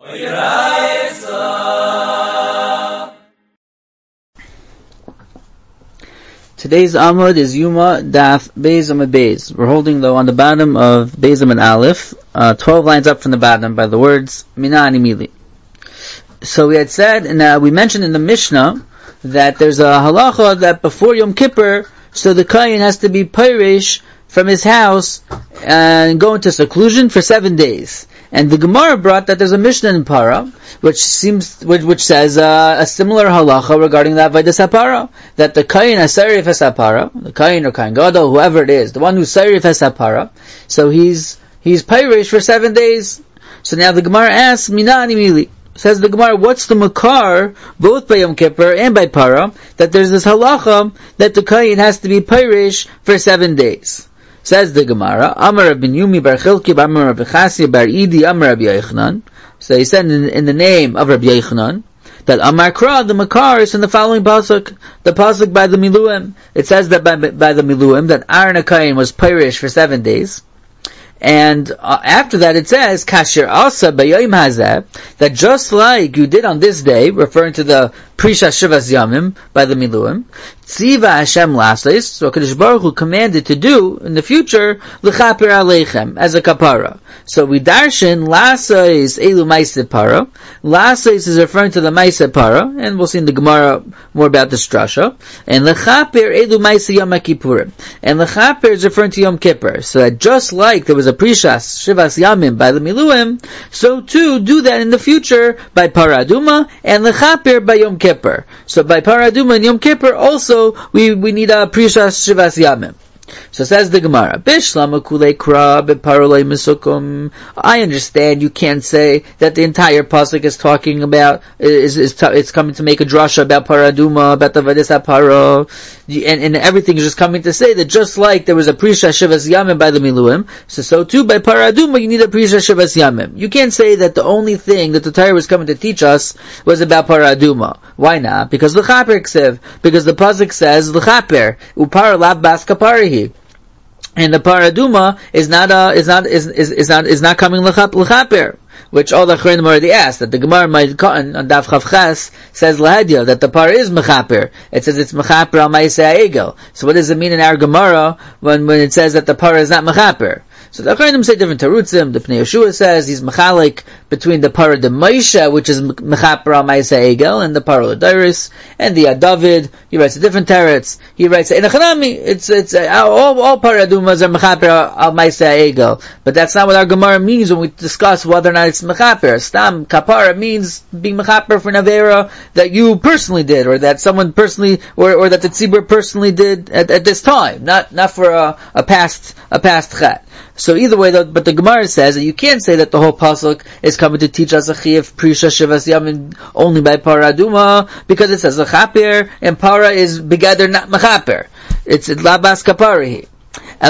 Today's Amud is Yuma Daf Beis Amud Beis. We're holding though on the bottom of Beis Amud Aleph, 12 lines up from the bottom by the words Mina Ani Mili. So we had said, and we mentioned in the Mishnah, that there's a halacha that before Yom Kippur, so the Kohen has to be Pirish from his house and go into seclusion for 7 days. And the Gemara brought that there's a Mishnah in Para, which says a similar halacha regarding that Avodas HaPara, that the Kohen has Sarif HaSapara, the Kohen or Kohen Gadol, whoever it is, the one who's Sarif HaSapara, so he's Pirish for 7 days. So now the Gemara asks, Mina Ani Mili. Says the Gemara, what's the makar, both by Yom Kippur and by Para, that there's this halacha that the Kohen has to be Pirish for 7 days? Says the Gemara, Amar Rabbi Yumi bar Chilki, Amar Rabbi Chassi bar Idi, Amar Rabbi Yochanan. So he said in the name of Rabbi Yochanan, that Amar Kra, the makar, is in the following pasuk, the pasuk by the Miluim. It says that by the Miluim, that Aaron HaKohen was Pirish for 7 days. And after that it says, Kasher Asa B'Yom Hazeh, that just like you did on this day, referring to the Prisha Shivas Yamim by the Miluim, Tziva Hashem Lasais, so HaKadosh Baruch Hu commanded to do in the future, L'chaper Aleichem, as a kapara. So we darshan, Lasais Elu Maiseh Para. Lasais is referring to the Maiseh Para, and we'll see in the Gemara more about this drasha. And L'chaper Elu Maiseh Yom HaKippurim. And L'chaper is referring to Yom Kippur. So that just like there was a Prishas Shivas Yamim by the Miluim, so too do that in the future by Paraduma and L'chaper by Yom Kippur. So by Paraduma and Yom Kippur also we need a Prishas Shivas Yamim. So says the Gemara, I understand you can't say that the entire pasuk is talking about, it's coming to make a drasha about Paraduma, about the Avodas HaPara, and everything is just coming to say that just like there was a Prisha Shivas Yamim by the Miluim, so too by Paraduma you need a Prisha Shivas Yamim. You can't say that the only thing that the Torah was coming to teach us was about Paraduma. Why not? Because L'chaper Ksiv, because the pasuk says L'chaper, Upar Lav Bas Kaparihi. And the Paraduma is not coming L'chaper, which all the Chrenim already asked, that the Gemara might cotton on Daf Chav Ches says Lahadya, that the Para is Mechaper. It says it's Mechaper al Maiseh Egel. So what does it mean in our Gemara when it says that the Para is not Mechaper? So the Chrenim say different terutzim. The Pnei Yeshua says he's mechalik between the Para de Moshe, which is mechaper al Maiseh Egel, and the Para L'Dairis, and the David. He writes a different teretz. He writes in Echanami. It's all Paradumas are mechaper al Maiseh Egel, but that's not what our Gemara means when we discuss whether or not it's mechaper. Stam kapara means being mechaper for an avera that you personally did, or that someone personally, or that the tzibur personally did at this time, not for a past chet. So either way, but the Gemara says that you can't say that the whole pasuk is coming to teach us a chiyuv prisha shivas yamin only by paraduma, because it says lechaper, and para is begather not mechaper. It's labas kaparihi. But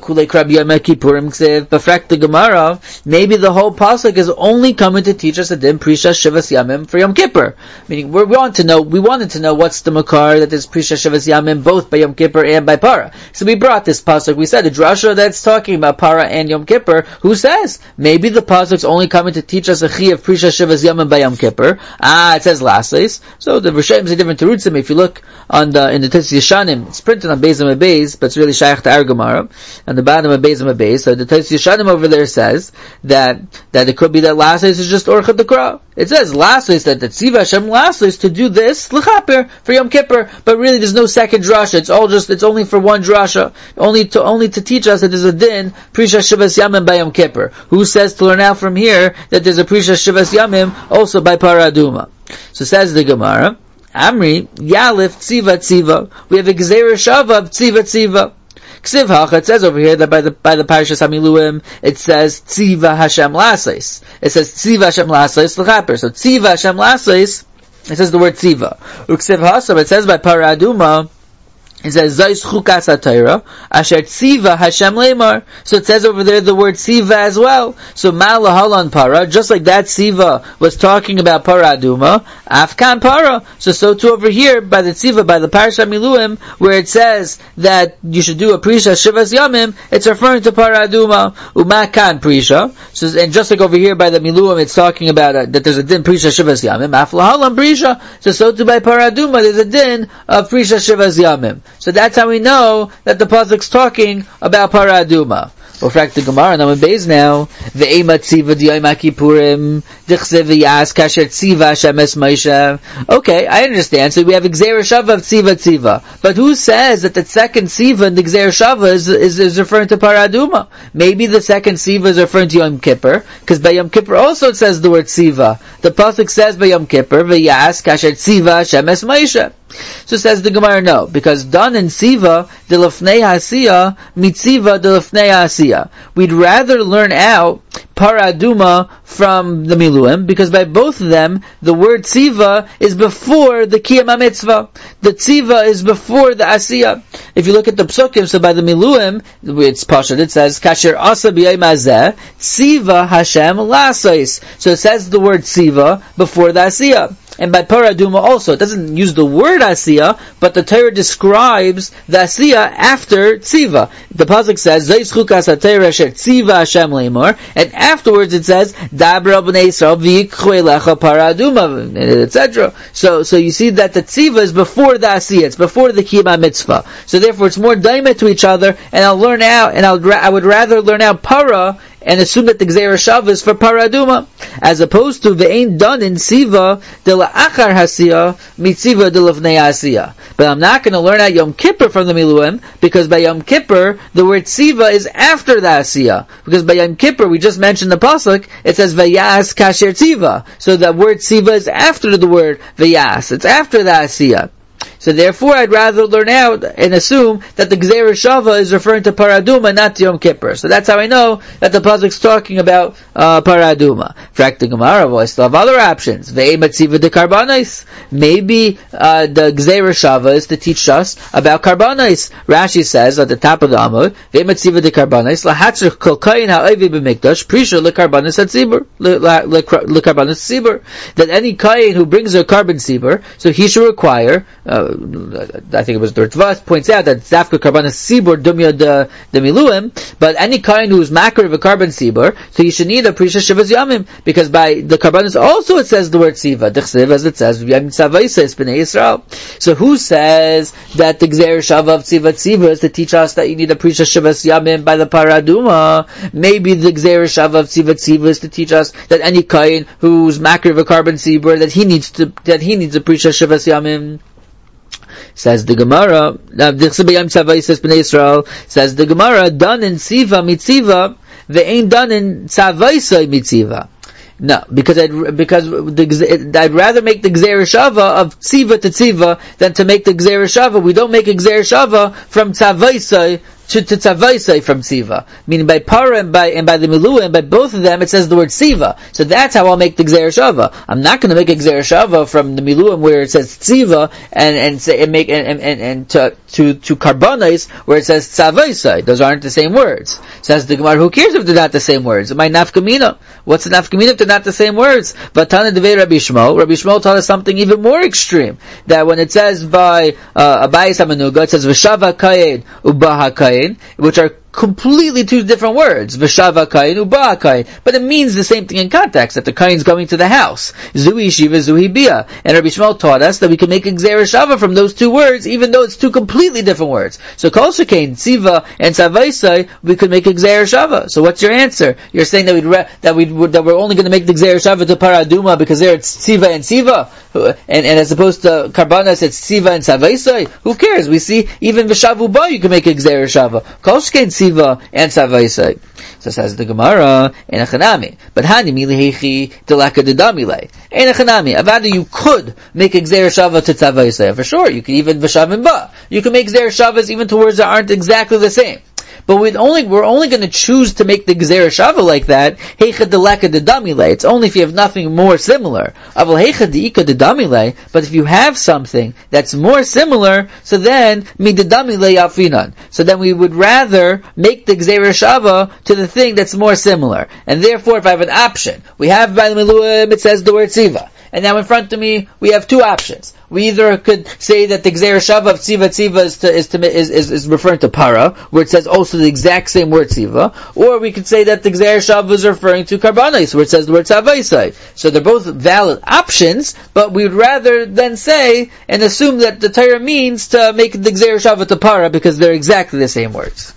the Gemara, maybe the whole pasuk is only coming to teach us a din prisha shivas yamim for Yom Kippur. Meaning, we wanted to know what's the makar that is prisha shivas yamim both by Yom Kippur and by Para. So we brought this pasuk. We said the drasha that's talking about Para and Yom Kippur. Who says maybe the pasuk's only coming to teach us a chi of prisha shivas yamim by Yom Kippur? It says lastly. So the Rishonim say different terutzim. If you look in the Tzitz Yeshanim, it's printed on Beis Amud Beis, but it's really shaykh to our Gemara. And the bottom of Beis Amud Beis, so the Tzitz Yeshanim over there says that it could be that last is just Orchat Dekra. It says last is that the Tziva Hashem last is to do this L'chaper for Yom Kippur, but really there's no second drasha. It's only for one drasha, only to teach us that there's a din Prisha Shivas Yamim by Yom Kippur. Who says to learn out from here that there's a Prisha Shivas Yamim also by Paraduma? So says the Gemara, Amri Yalif Tziva. We have a Gzeira Shava Tziva. Ksiv Hacha, it says over here that by the Parashas Hamiluim, it says Tziva Hashem Lasais. It says Tziva Hashem Lasais L'chaper. So Tziva Hashem Lasais, it says the word Tziva. Uksiv Hasam, it says by Paraduma, It says, Zais chukas ha-Torah, asher tziva Hashem lemar. So it says over there the word tziva as well. So ma'ala halan para, just like that tziva was talking about para aduma, afkan para. So too over here, by the tziva, by the parasha miluim, where it says that you should do a prisha shivas yamim, it's referring to para aduma, umakan prisha. So, and just like over here by the miluim, it's talking about that there's a din prisha shivas yamim, afla halan prisha. So too by para aduma, there's a din of prisha shivas yamim. So that's how we know that the pasuk's talking about para aduma. We'll frack the Gemara, and I'm in Beis now. Ve'ema tziva d'yom ha'kippurim, d'chsev v'yas kasher tziva shemes Moshe. Okay, I understand. So we have Gzeir Shava of tziva. But who says that the second tziva in the Gzeir Shava is referring to para aduma? Maybe the second tziva is referring to Yom Kippur, because by Yom Kippur also it says the word tziva. The pasuk says by Yom Kippur, v'yas kasher tziva shemes Moshe. So says the Gemara, no, because done in Siva, de lefnei hasiya, mitziva de lefnei hasiya. We'd rather learn out para aduma from the miluim, because by both of them, the word tziva is before the kiyam mitzvah. The tziva is before the asiya. If you look at the psukim, so by the miluim, it's pashut, it says, kasher asa b'yayim hazeh, tziva Hashem lasais. So it says the word tziva before the asiya. And by para aduma also, it doesn't use the word asiya, but the Torah describes the asiya after tziva. The pasuk says, Zais chukas ha-Torah asher tziva Hashem leimor, and afterwards it says, Dabra b'nei Yisrael v'yikchu elecha para aduma, etc. So you see that the tziva is before the asiya, it's before the kiyam mitzvah. So therefore it's more daima to each other, and I'll learn out, and I would rather learn out para, and assume that the Gzeir Shava is for para aduma, as opposed to ve'ein done in Siva de la'achar hasiya mitziva de lefnei hasiya. But I'm not going to learn out Yom Kippur from the miluim, because by Yom Kippur the word Siva is after the hasiya. Because by Yom Kippur we just mentioned the pasuk, it says vayas kasher tziva. So the word Siva is after the word vayas. It's after the hasiya. So therefore, I'd rather learn out and assume that the Gzeir Shava is referring to para aduma, not to Yom Kippur. So that's how I know that the pasuk's talking about para aduma. Frak the Gemara, well, I still have other options. Ve'ema tziva de karbanos. Maybe the Gzeir Shava is to teach us about karbanos. Rashi says at the top of the Amud, Ve'ema tziva de karbanos lahatzir kol kayin ha'ovi b'mikdash prisha lekarbanos hatzibur lekarbanos tzibur. That any kayin who brings a carbon tzibur, so he should require. I think it was the Ritvas points out that Zafka Karbanas Sibur Dumya the Miluim, but any kind who's makar of a carbon Sibur, so you should need a Prisha Shivas Yamim, because by the Karbanas also it says the word Siva, Dechsev, as it says, Yamim Tzavaisa, it's B'nai Yisrael. So who says that the Gzeir Shava of Tziva is to teach us that you need a Prisha Shivas Yamim by the Paraduma? Maybe the Gzeir Shava of Tziva is to teach us that any kind who's makar of a carbon Sibur, that he needs a Prisha Shivas Yamim. Says the Gemara, says the Gemara, done in Siva mitziva, they ain't done in Tzavaisa mitziva. No, because I'd rather make the Gzeir Shava of Tziva to Tziva than to make the Gzeir Shava. We don't make a Gzeir Shava from Tzavaisa to Tzavaisai from Siva. Meaning by Para and by the Miluah, and by both of them it says the word Siva. So that's how I'll make the Gzeir Shava. I'm not going to make a Gzeir Shava from the Miluah where it says Tziva and to Karbanais where it says Tzavaisai. Those aren't the same words. Says the Gemara, who cares if they're not the same words? My nafkamina. What's the nafkamina if they're not the same words? Vatana devei Rabbi Shmuel taught us something even more extreme. That when it says by Abayis HaMenuga, it says V'shava Kayed Ubaha Kayed, which are completely two different words, V'shava kain, uba kain, but it means the same thing in context, that the kain's going to the house. Zuhi shiva, zuhi bia. And Rabbi Shmuel taught us that we can make a gzeir shava from those two words, even though it's two completely different words. So kol shekain, tziva, and tzavaisai, we could make a gzeir shava. So what's your answer? You're saying that we're only going to make the gzeir shava to paraduma because there it's tziva and tziva, and as opposed to karbanas it's tziva and tzavaisai? Who cares? We see even v'shavu ba you can make a gzeir shava. Kol shekain Siva and Tzavaisai. So says the Gemara, Enachanami. But Hani milihechi delaka dedamile. Enachanami. Avada, you could make a Gzeir Shava to Tzavaisai. For sure, you can even V'shavim ba. You can make Gzeir Shavas even to words that aren't exactly the same. but we're only going to choose to make the Gzeira Shava like that, Heicha Deleka de Damile. It's only if you have nothing more similar. Aval Heicha Deika de Damile, but if you have something that's more similar, so then, Mi de Damile Yafinan. So then we would rather make the Gzeira Shava to the thing that's more similar. And therefore, if I have an option, we have by the Miluim, it says the word Tziva. And now in front of me, we have two options. We either could say that the Gzeira Shava of Tziva is referring to para, where it says also the exact same word Tziva, or we could say that the Gzeira Shava is referring to Karbanos, where it says the word Tzavaisai. So they're both valid options, but we'd rather then say and assume that the Torah means to make the Gzeira Shava to para because they're exactly the same words.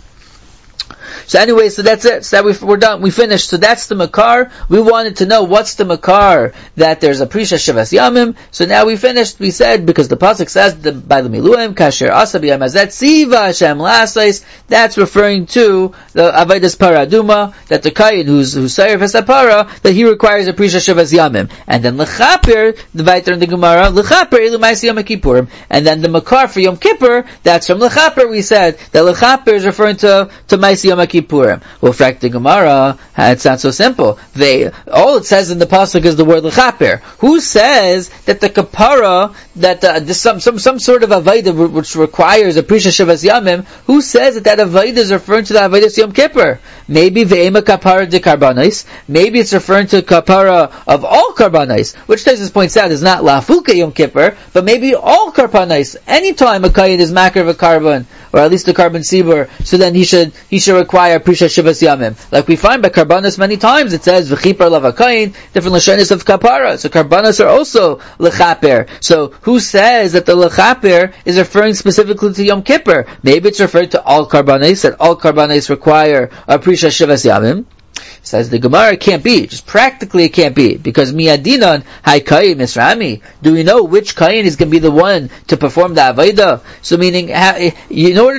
So anyway, so that's it. So that we're done. We finished. So that's the Makar. We wanted to know what's the Makar that there's a Prisha Shivas Yamim. So now we finished. We said, because the Pasuk says by the Miluim, Kasher Asa B'Yamazet Siva Hashem Lasais, that's referring to the Avodas Paraduma, that the Kayin who's Sayer Vesapara, that he requires a Prisha Shivas Yamim. And then L'Chaper, the Vaiter in the Gemara, L'Chaper Elu Maisi Yom Kippurim. And then the Makar for Yom Kippur, that's from L'Chaper. We said that L'Chaper is referring to Maisi Yom Kippurim. Well, fact the Gemara, it's not so simple. All it says in the pasuk is the word lechaper. Who says that the kapara, that some sort of avodah which requires a prisha shavas yamim? Who says that avodah is referring to the avodah Yom Kippur? Maybe ve'ema kapara de karbanos. Maybe it's referring to kapara of all karbanos, which Taisus points out is not lafuka Yom Kippur, but maybe all karbanos. Anytime a kayin is makar of a carbon, or at least a carbon sibur, so then he should require prisha shivas yamim. Like we find by karbanos many times, it says v'chipar lavakayin, different lashonis of kapara. So karbanos are also lechaper. So who says that the lechaper is referring specifically to Yom Kippur? Maybe it's referring to all karbanos, that all karbanos require a prisha shivas yamim. Says the Gemara, it can't be. Just practically it can't be. Because miyadinan hay kayin misrami. Do we know which kayin is going to be the one to perform the avodah? So meaning, in order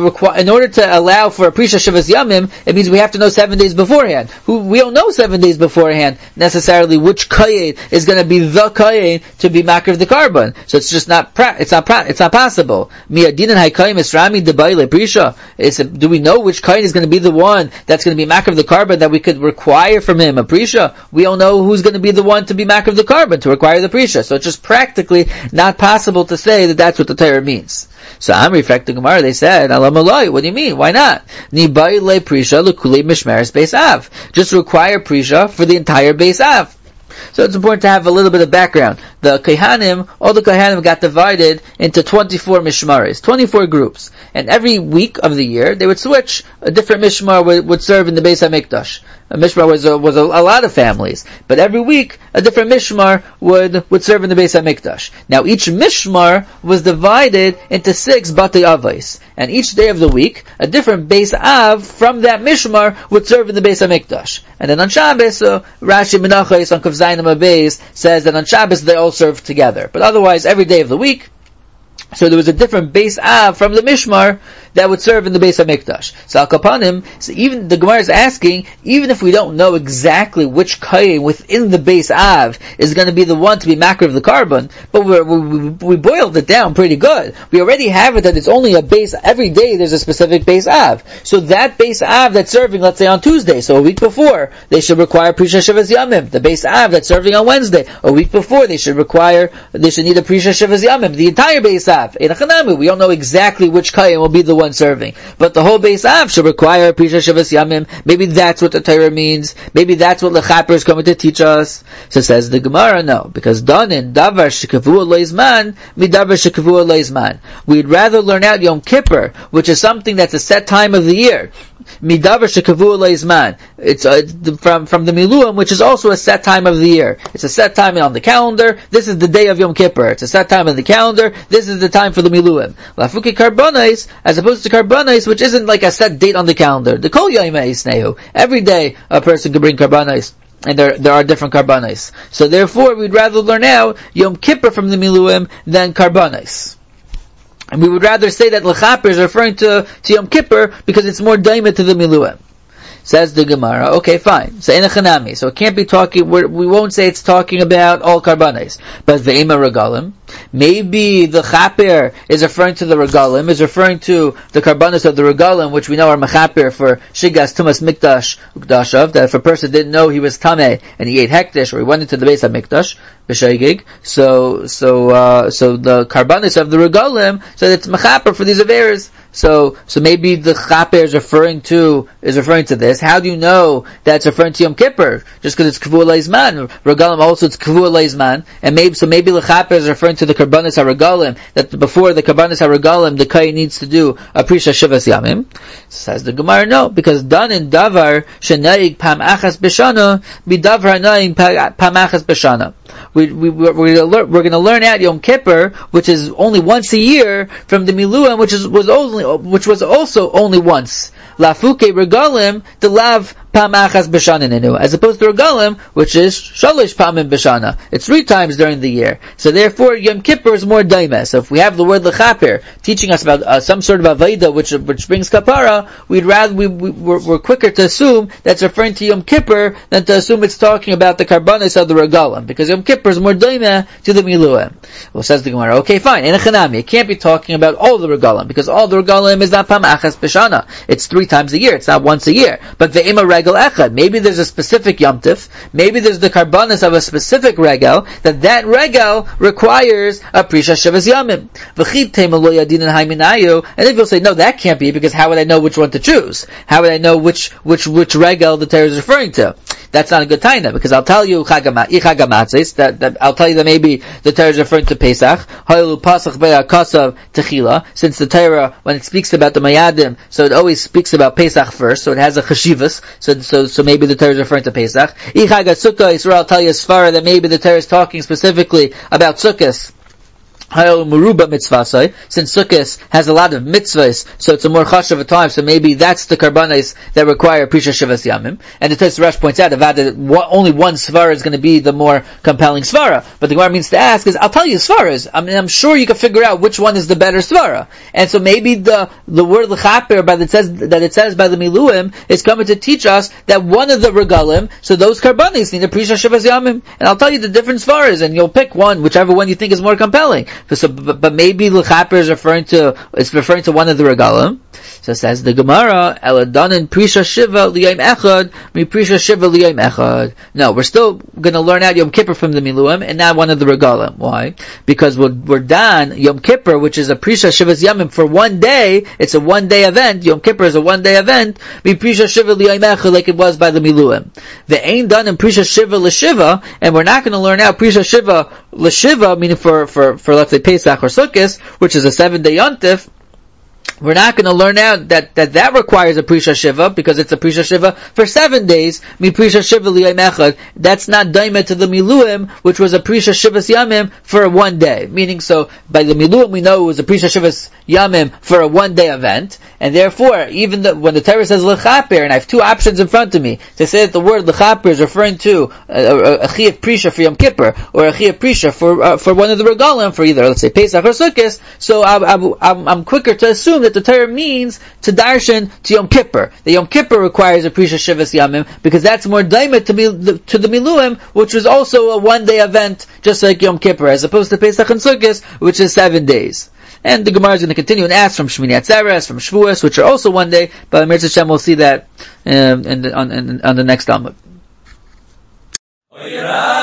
to allow for a prisha shavas yamim, it means we have to know 7 days beforehand. We don't know 7 days beforehand necessarily which kayin is going to be the kayin to be makar of the carbon. So it's just not it's not possible. Miyadinan hay kayin misrami debayle prisha. Do we know which kayin is going to be the one that's going to be makar of the carbon that we could require from him a prisha? We don't know who's going to be the one to be makar of the carbon to require the prisha. So it's just practically not possible to say that that's what the Torah means. So I'm reflecting Gemara. They said, "Alamaloi, what do you mean? Why not? Nibai le prisha lekuli mishmeres beis av. Just require prisha for the entire beis av." So it's important to have a little bit of background. All the Kohanim got divided into 24 mishmares, 24 groups. And every week of the year, they would switch. A different mishmar would serve in the Beis HaMikdash. A mishmar was a lot of families. But every week, a different mishmar would serve in the Beis HaMikdash. Now each mishmar was divided into 6 Batei Avos. And each day of the week, a different Beis Av from that mishmar would serve in the Beis HaMikdash. And then on Shabbos, Rashi Menachos on Kav Zayin Beis says that on Shabbos they all serve together. But otherwise, every day of the week, so there was a different Beis Av from the Mishmar that would serve in the Beis HaMikdash. So Al Kapanim, so even the Gemara is asking, even if we don't know exactly which kayin within the Beis Av is going to be the one to be makar of the carbon, but we boiled it down pretty good. We already have it that it's only a Beis, every day there's a specific Beis Av. So that Beis Av that's serving, let's say on Tuesday, so a week before, they should require Prisha Shavas Yamim. The Beis Av that's serving on Wednesday, a week before, they should need a Prisha Shavas Yamim. The entire Beis Av. We don't know exactly which kayin will be the one serving, but the whole Beis Av should require a Prisha Shavas Yamim. Maybe that's what the Torah means. Maybe that's what Lechaper is coming to teach us. So says the Gemara, no, because Danin Davar Shekavu Leizman Midavar Shekavu Leizman. We'd rather learn out Yom Kippur, which is something that's a set time of the year. Midavar Shekavu Leizman. It's from the Miluim, which is also a set time of the year. It's a set time on the calendar. This is the day of Yom Kippur. It's a set time on the calendar. This is the time for the Miluim. Lafuki Karbanos, as opposed to Karbanos, which isn't like a set date on the calendar. The Kol Yomei Isnehu. Every day a person can bring Karbanos. And there are different Karbanos. So therefore, we'd rather learn out Yom Kippur from the Miluim than Karbanos. And we would rather say that Lechaper is referring to Yom Kippur because it's more daimah to the Miluim. Says the Gemara, okay, fine. So in a chanami, so it can't be talking. We won't say it's talking about all karbanos, but ve'ema regalim. Maybe the chaper is referring to the regalim, is referring to the karbanos of the regalim, which we know are mechaper for shigas tumas mikdash ukdashav. That if a person didn't know he was tameh and he ate hektish or he went into the base of mikdash b'shaygig, so the karbanos of the regalim, so it's mechaper for these averes. So maybe the chaper is referring to this. How do you know that's referring to Yom Kippur? Just because it's kavua leizman. Regalim also it's kavua leizman, and maybe the chaper is referring to the karbanos haregalim, that before the karbanos haregalim the kohen needs to do a prisha shivas yamim. Says the Gemara, no, because done in davar shenaig pam achas b'shana bidavar hanaig pam achas b'shana. We're going to learn out Yom Kippur, which is only once a year, from the Miluim, which was also only once. Lafuke regalim the lav pam achas b'shana nenu, as opposed to regalim, which is shalish pamim b'shana. It's 3 times during the year. So therefore, Yom Kippur is more daimah. So if we have the word lechaper teaching us about some sort of avaida which brings kapara, we're quicker to assume that's referring to Yom Kippur than to assume it's talking about the karbanos of the regalim, because Yom Kippur is more daimah to the miluim. Well, says the Gemara, okay, fine. In a chanami, it can't be talking about all the regalim, because all the regalim is not pam achas b'shana. It's 3 times a year. It's not once a year. But ve'ema regel echad. Maybe there's a specific yomtiv. Maybe there's the karbanos of a specific regel, that regel requires a prisha shivas yamim. And if you'll say, no, that can't be, because how would I know which one to choose? How would I know which regel the Torah is referring to? That's not a good taina, because I'll tell you that I'll tell you that maybe the Torah is referring to Pesach. Since the Torah, when it speaks about the Mayadim, so it always speaks about Pesach first, so it has a chashivas. So maybe the Torah is referring to Pesach. I'll tell you as far that maybe the Torah is talking specifically about Sukkot. Since Sukkot has a lot of mitzvahs, so it's a more chashav a time, so maybe that's the karbanos that require prisha shivas yamim. And the Tosfos Rosh points out that only one svara is going to be the more compelling svara. But the Gemara means to ask is, I'll tell you svaras. I mean, I'm sure you can figure out which one is the better svara. And so maybe the word lechaper that it says by the miluim is coming to teach us that one of the regalim, so those karbanos need a prisha shivas yamim. And I'll tell you the different svaras, and you'll pick one, whichever one you think is more compelling. But maybe l'chaper is referring to one of the regalim. So says the Gemara, Eladanin prisha shiva liyom echad mi prisha shiva liyom echad. No, we're still going to learn out Yom Kippur from the miluim and not one of the regalim. Why? Because we're done Yom Kippur, which is a prisha shivas yamim for one day. It's a 1-day event. Yom Kippur is a 1-day event. Mi prisha shiva liyom echad, like it was by the miluim. The ain't done in prisha shiva l'shiva, and we're not going to learn out prisha shiva l'shiva, meaning for let's say Pesach or Sukkot, which is a 7-day yontif. We're not going to learn out that requires a prisha shiva, because it's a prisha shiva for 7 days. Mi prisha shiva liyom echad. That's not daimah to the miluim, which was a prisha shivas yamim for 1 day. Meaning, so by the miluim we know it was a prisha shivas yamim for a 1-day event, and therefore even when the Torah says lechaper, and I have 2 options in front of me to say that the word lechaper is referring to a chiyuv prisha for Yom Kippur or a chiyuv prisha for one of the regalim, for either let's say Pesach or Sukkot. So I'm quicker to assume that the Torah means to darshan to Yom Kippur. The Yom Kippur requires a prisha shivas yamim, because that's more daimah to the miluim, which was also a 1-day event, just like Yom Kippur, as opposed to Pesach and Sukkot, which is 7 days. And the Gemara is going to continue and ask from Shmini Atzeres, from Shavuos, which are also 1 day, but Mir Hashem we'll see that on the next Amud.